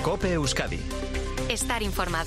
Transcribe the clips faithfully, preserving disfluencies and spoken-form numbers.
COPE Euskadi. Estar informado.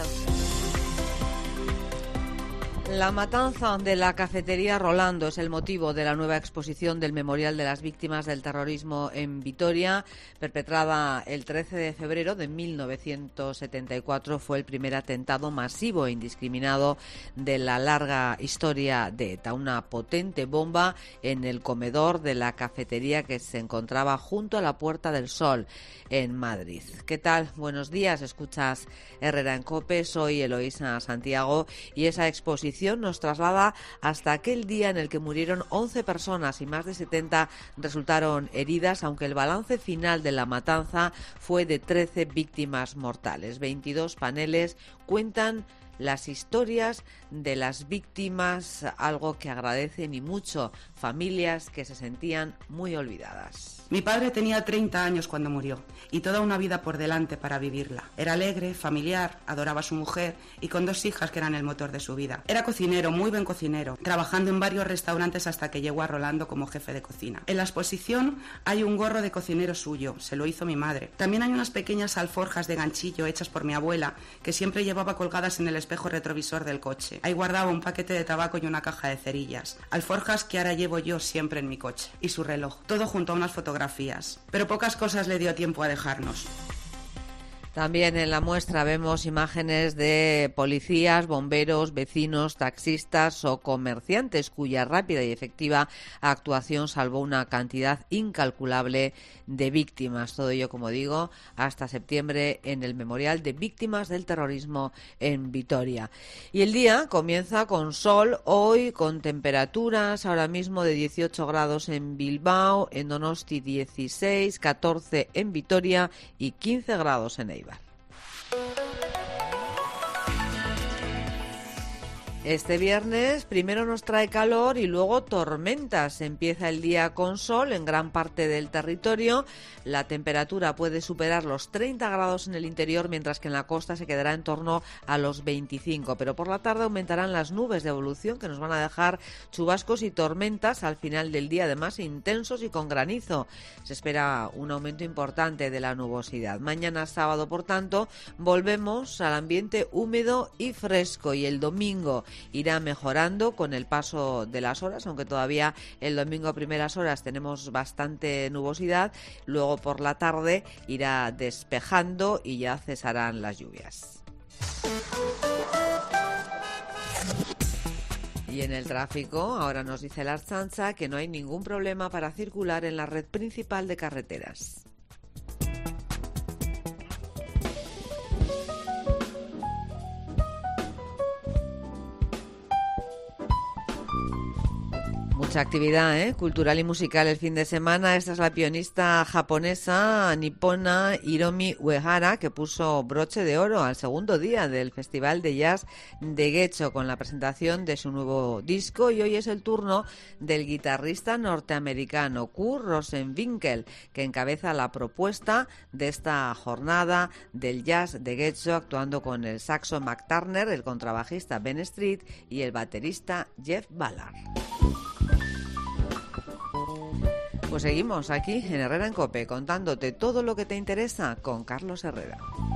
La matanza de la cafetería Rolando es el motivo de la nueva exposición del Memorial de las Víctimas del Terrorismo en Vitoria, perpetrada el trece de febrero de mil novecientos setenta y cuatro. Fue el primer atentado masivo e indiscriminado de la larga historia de ETA. Una potente bomba en el comedor de la cafetería que se encontraba junto a la Puerta del Sol en Madrid. ¿Qué tal? Buenos días. Escuchas Herrera en COPE. Soy Eloísa Santiago y esa exposición nos traslada hasta aquel día en el que murieron once personas y más de setenta resultaron heridas, aunque el balance final de la matanza fue de trece víctimas mortales. veintidós paneles cuentan las historias de las víctimas, algo que agradecen y mucho familias que se sentían muy olvidadas. Mi padre tenía treinta años cuando murió y toda una vida por delante para vivirla. Era alegre, familiar, adoraba a su mujer y con dos hijas que eran el motor de su vida. Era cocinero, muy buen cocinero, trabajando en varios restaurantes hasta que llegó a Rolando como jefe de cocina. En la exposición hay un gorro de cocinero suyo, se lo hizo mi madre. También hay unas pequeñas alforjas de ganchillo hechas por mi abuela que siempre llevaba colgadas en el espejo retrovisor del coche. Ahí guardaba un paquete de tabaco y una caja de cerillas. Alforjas que ahora llevo yo siempre en mi coche. Y su reloj. Todo junto a unas fotografías. Pero pocas cosas le dio tiempo a dejarnos. También en la muestra vemos imágenes de policías, bomberos, vecinos, taxistas o comerciantes cuya rápida y efectiva actuación salvó una cantidad incalculable de víctimas. Todo ello, como digo, hasta septiembre en el Memorial de Víctimas del Terrorismo en Vitoria. Y el día comienza con sol, hoy con temperaturas ahora mismo de dieciocho grados en Bilbao, en Donosti dieciséis, catorce en Vitoria y quince grados en Eibar. Este viernes primero nos trae calor y luego tormentas. Empieza el día con sol en gran parte del territorio. La temperatura puede superar los treinta grados en el interior, mientras que en la costa se quedará en torno a los veinticinco. Pero por la tarde aumentarán las nubes de evolución que nos van a dejar chubascos y tormentas al final del día, además intensos y con granizo. Se espera un aumento importante de la nubosidad. Mañana sábado, por tanto, volvemos al ambiente húmedo y fresco, y el domingo irá mejorando con el paso de las horas, aunque todavía el domingo a primeras horas tenemos bastante nubosidad. Luego por la tarde irá despejando y ya cesarán las lluvias. Y en el tráfico, ahora nos dice la Ertzaintza que no hay ningún problema para circular en la red principal de carreteras. Mucha actividad ¿eh? cultural y musical el fin de semana. Esta es la pianista japonesa nipona Hiromi Uehara, que puso broche de oro al segundo día del Festival de Jazz de Getxo con la presentación de su nuevo disco, y hoy es el turno del guitarrista norteamericano Kurt Rosenwinkel, que encabeza la propuesta de esta jornada del Jazz de Getxo, actuando con el saxo Mac Turner, el contrabajista Ben Street y el baterista Jeff Ballard. Pues seguimos aquí en Herrera en COPE, contándote todo lo que te interesa con Carlos Herrera.